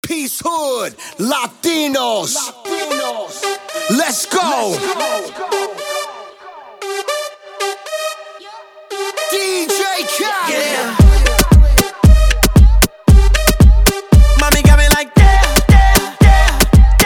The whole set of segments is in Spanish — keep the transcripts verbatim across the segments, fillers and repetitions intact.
Peace Hood, Latinos, Latinos. Let's go. Let's go. D J Khaled. Yeah. Mami got me like yeah, yeah, yeah,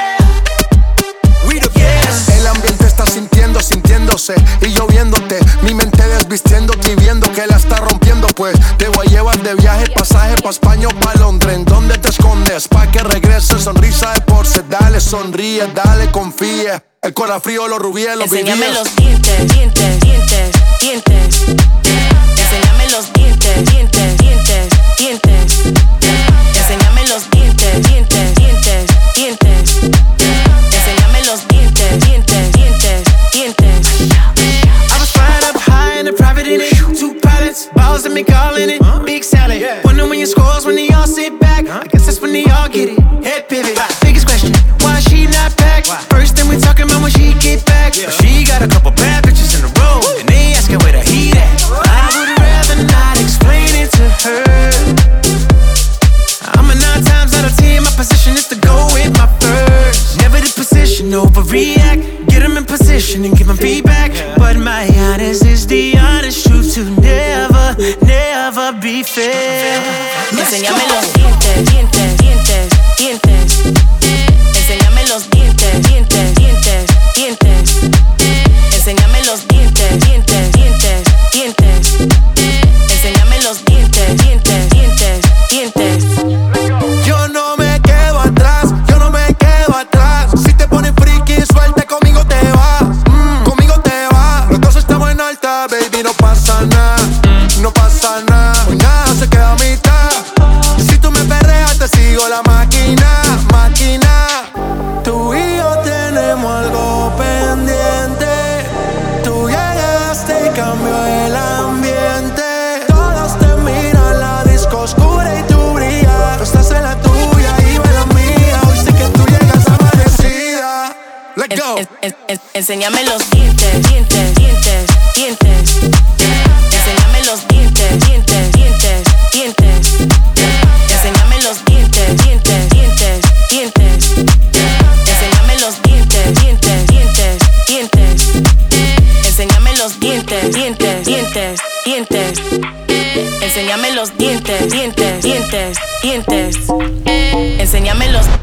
yeah. We the best. El ambiente está sintiendo, sintiéndose y yo viéndote. Mi mente desvistiéndote y viendo que la está rompiendo. Pues te voy a llevar de viaje, pasaje pa' España o pa' Londres. ¿En dónde te escondes? Pa' que regrese, sonrisa de porce. Dale, sonríe, dale, confía. El corazón frío, los rubíes, los vivíes. Enséñame los dientes, dientes, dientes, dientes. Enséñame los dientes, dientes, dientes, dientes. Enséñame los dientes, dientes, dientes, dientes. Enséñame los dientes, dientes, dientes, dientes. I was flying up high in a private in it. Two pilots, balls and me calling it big salad. Wonder when your scores when they all sit back. I guess that's when they all get it. Head pivot. Biggest question, why she not back? First thing we talking about when she get back. But she got a couple bad bitches in a row, and they asking where the heat at. I would rather not explain it to her. I'm a nine times out of ten, my position is to go with my first. Never the position, overreact. Get them in position and give them feedback. But my honest is the honest truth to never, never be fair. Enséñame los dientes, dientes, dientes, dientes. Enséñame los dientes, dientes, dientes, dientes. Enséñame los dientes, dientes, dientes, dientes. Enséñame los dientes, dientes, dientes, dientes. Yo no me quedo atrás, yo no me quedo atrás. Si te pones friki, suelta, conmigo te vas, mm, conmigo te vas. Los dos estamos en alta, baby, no pasa nada, no pasa nada. Hoy nada se queda a mitad. Si tú me perreas, te sigo la máquina, máquina. Tú y yo tenemos algo pendiente. Tú llegaste y cambió el ambiente. Todos te miran, la disco oscura y tú brillas. Tú estás en la tuya y yo en la mía. Hoy sé que tú llegas amanecida. Let's go. En, en, en, enséñame los dientes, dientes, dientes, dientes. Enséñame los dientes, dientes, dientes, dientes. Enséñame los dientes, dientes, dientes, dientes. Enséñame los dientes, dientes, dientes, dientes. Enséñame los dientes, dientes, dientes, dientes. Enséñame los dientes, dientes, dientes, dientes. Enséñame los